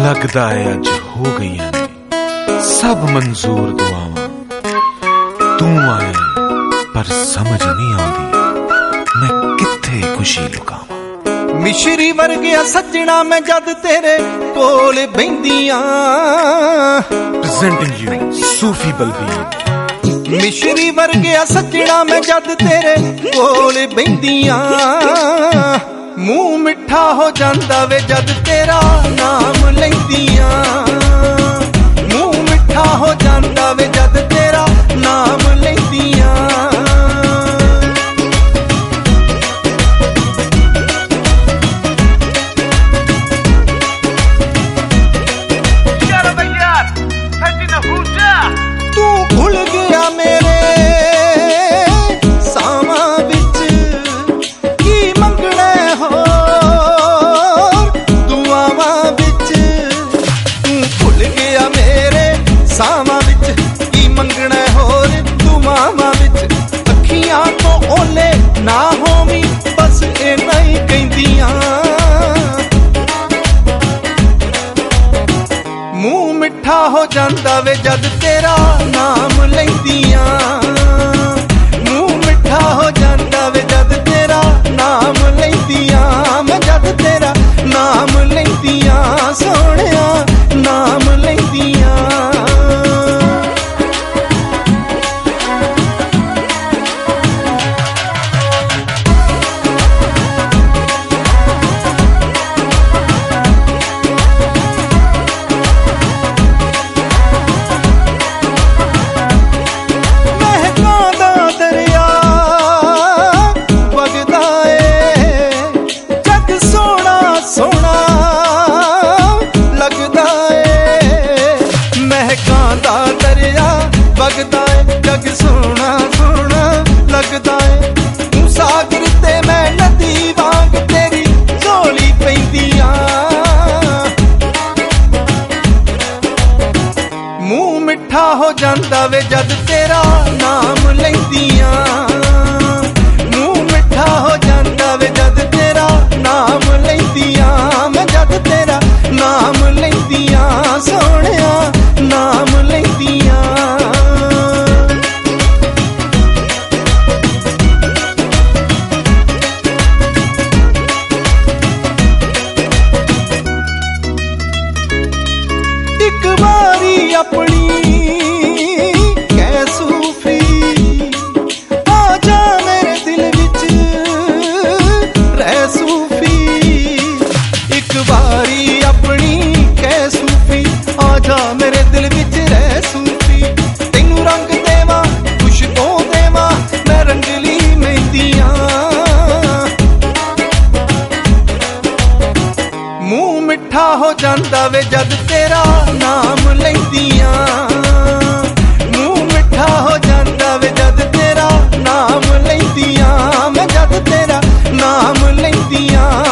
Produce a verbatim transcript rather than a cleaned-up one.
लगदा है अज हो गईयां ने सब मंजूर दुआवां, तू आए पर समझ नहीं आती मैं किथे खुशी लुकावां। मिश्री वर्गिया सजना मैं जद तेरे कोल बहिंदियां, प्रेजेंटिंग यू सूफी बलबीर। मिश्री वर्गिया सजना मैं जद तेरे कोल बहिंदियां, मुंह मिठा हो जांदा वे जद तेरा नाम लैंदियां, मुंह मिठा हो जांदा वे जद तेरा नाम लैंदियां। तू भुल गया मेरे सावां विच की मंगना हो दुआवां विच, तू भुल गया मेरे सावां विच की मंगना होर दुआवां विच। अखियां तो ओले ना होवी बस इन्ना ही कहंदियां, मुंह मिठा हो जांदा वे जद तेरा नाम लैंदियां, मुंह मिठा हो जांदा वे जद तेरा नाम लैंदियां, मैं जद तेरा नाम लैंदियां सोहणिया नाम लैंदियां। लगदा है जग सोना सोना लगदा है, तू सागर ते मैं नदी वांग तेरी झोली पैंदियां, मुंह मिठा हो जांदा वे जद तेरा नाम लैंदियां, मुंह मिठा हो जांदा वे जद तेरा नाम लैंदियां, मैं जद तेरा नाम लैंदियां सोहणिया नाम लैंदियां। एक बारी अपनी कै सूफी आजा मेरे दिल विच रह सूफी, एक बारी अपनी कै सूफी आजा मेरे दिल विच रह सूफी। तैनू रंग देवा खुशबू देवा मैं रंगली मेहंदियां, मुंह मिठा हो जांदा वे जद तेरा नाम लैंदियां, मुंह मिठा हो जांदा वे जद तेरा नाम लैंदियां, मैं जद तेरा नाम लैंदियां